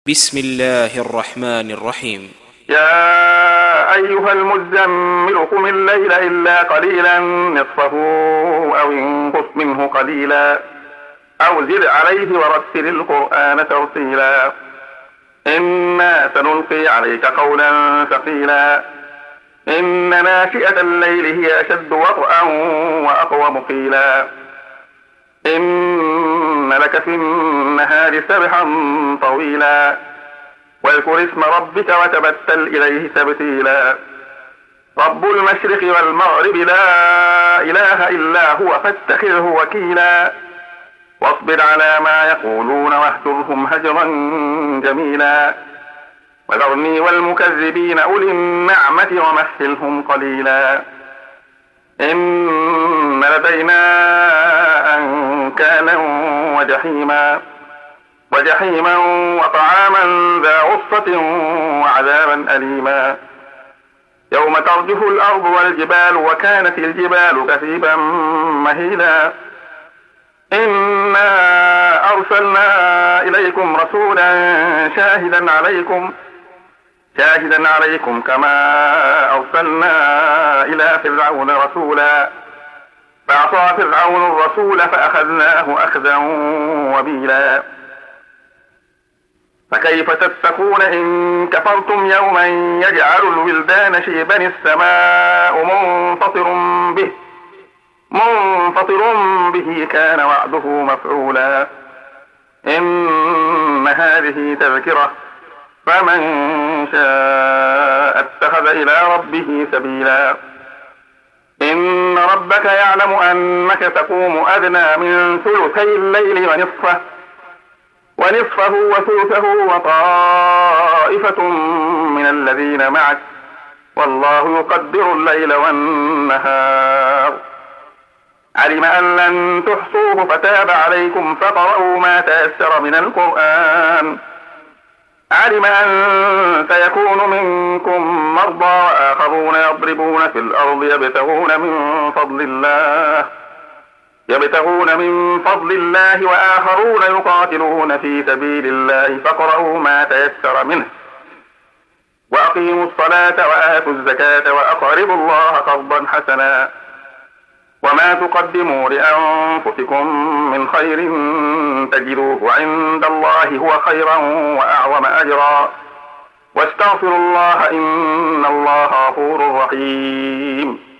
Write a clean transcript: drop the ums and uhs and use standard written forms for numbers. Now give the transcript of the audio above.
بسم الله الرحمن الرحيم. يا أيها المزمل قم الليل إلا قليلا نصفه أو انقص منه قليلا أو زد عليه ورتل القرآن ترتيلا إنا سنلقي عليك قولا ثقيلا إن ناشئة الليل هي أشد وطئا وأقوم قيلا إن لك في النهار سبحا طويلا واذكر اسم ربك وتبتل إليه تبتيلا رب المشرق والمغرب لا إله إلا هو فاتخذه وكيلا واصبر على ما يقولون واهجرهم هجرا جميلا وذرني والمكذبين أولي النعمة ومهلهم قليلا إن لدينا أنكالا وجحيما وطعاما ذا غصة وعذابا أليما يوم ترجف الأرض والجبال وكانت الجبال كثيبا مهيلا إنا أرسلنا إليكم رسولا شاهدا عليكم كما أرسلنا إلى فرعون رسولا فعصى فرعون الرسول فأخذناه أخذا وبيلا فكيف تتقون إن كفرتم يوما يجعل الولدان شيبا السماء منفطر به كان وعده مفعولا إن هذه تذكرة فمن شاء اتخذ إلى ربه سبيلا إن ربك يعلم أنك تقوم أدنى من ثلثي الليل ونصفه وثلثه وطائفة من الذين معك والله يقدر الليل والنهار علم أن لن تحصوه فتاب عليكم فقرأوا ما تيسر من القرآن علم أن سيكون منكم مرضى وآخرون يضربون في الأرض يبتغون من فضل الله وآخرون يقاتلون في سبيل الله فاقرؤوا ما تيسر منه وأقيموا الصلاة وآتوا الزكاة وأقرضوا الله قرضا حسنا وما تقدموا لأنفسكم من خير تجدوه عند الله هو خيرا وأعظم أجرا واستغفروا الله إن الله غفور رحيم.